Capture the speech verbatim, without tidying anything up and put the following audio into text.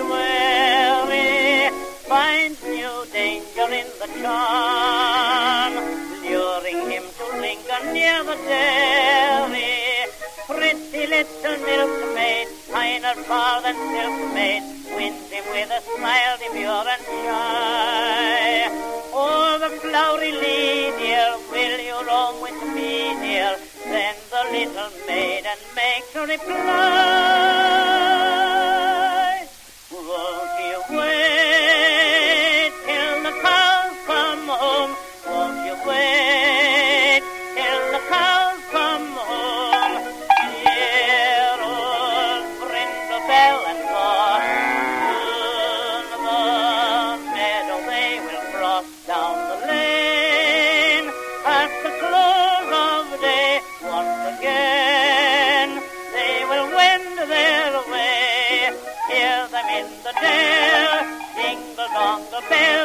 wary, finds new danger in the charm, luring him to linger near the dairy. Pretty little milkmaid, finer far than silkmaid, wins him with a smile demure and shy. Oh, the flowery lady, dear, will you roam with me, dear? Then the little maiden makes a reply. Won't you wait till the cows come home? Won't you wait till the cows come home? Dear old Brindle Bell and Boss, soon the meadow they will cross down the lane at the close of day. Once again they will wend their way. Hear them in the dale, jingle dong the bell.